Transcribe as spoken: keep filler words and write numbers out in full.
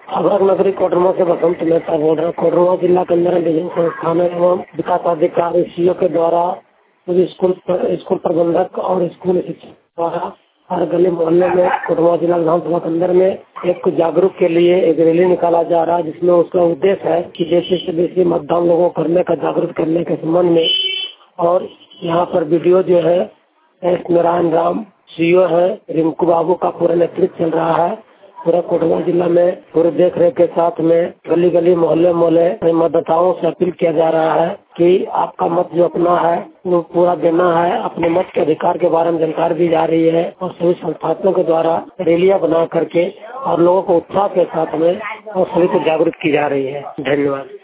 अभर नगरी कोडरमा से बसंत मेहता बोल रहा हूँ। कोडरमा जिला के अंदर विभिन्न संस्थानों एवं विकास अधिकारी सीओ के द्वारा स्कूल स्कूल प्रबंधक और स्कूल शिक्षक द्वारा हर गली मोहल्ले में कोडरमा जिला विधानसभा के अंदर में एक जागरूक के लिए एक रैली निकाला जा रहा है, जिसमें उसका उद्देश्य है कि जैसे से बेसी मतदान लोगों को करने का जागरूक करने के संबंध में। और यहाँ पर वीडियो जो है एस नारायण राम सीओ है, रिंकू बाबू का पूरा नेतृत्व चल रहा है। पूरा कोडरमा जिला में पूरे देख रेख के साथ में गली गली मोहल्ले मोहल्ले मतदाताओं से अपील किया जा रहा है कि आपका मत जो अपना है वो पूरा देना है। अपने मत के अधिकार के बारे में जानकारी दी जा रही है और सभी संस्थानों के द्वारा रैलियां बना करके और लोगों को उत्साह के साथ में और सभी को जागरूक की जा रही है। धन्यवाद।